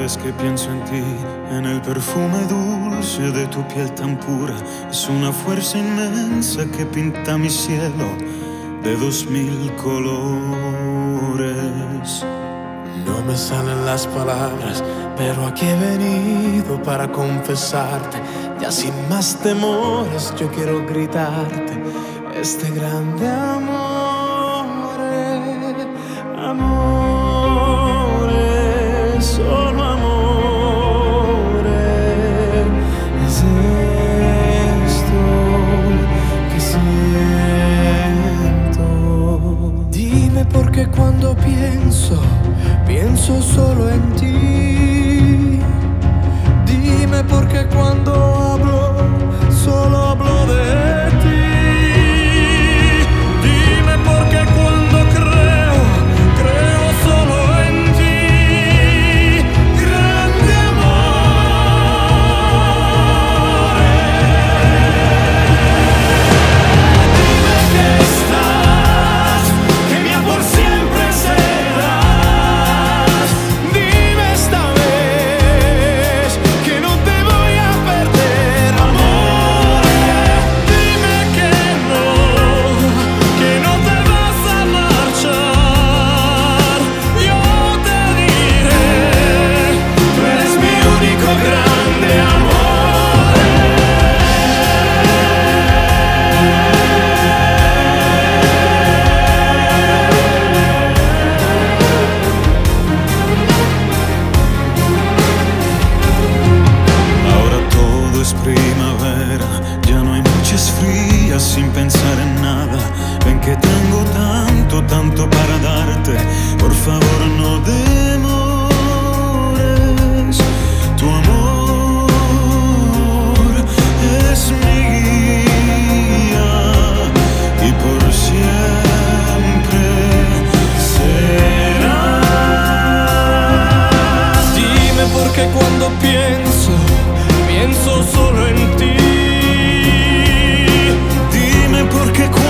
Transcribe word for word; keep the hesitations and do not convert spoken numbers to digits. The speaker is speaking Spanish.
vez que pienso en ti, en el perfume dulce de tu piel tan pura, es una fuerza inmensa que pinta mi cielo de dos mil colores. No me salen las palabras, pero aquí he venido para confesarte. Ya sin más temores yo quiero gritarte este grande amor, amor, solo amor. Es esto que siento. Dime por qué cuando pienso Pienso solo en ti. Dime por qué cuando hablo solo hablo de ti. Dime por qué cuando creo creo solo en ti. Grande amor. Dime que estás, que mi amor siempre será. Sin pensar en nada, ven que tengo tanto, tanto para darte. Por favor no demores. Tu amor es mi guía y por siempre será. Dime por qué cuando pienso, pienso solo en ti. Porque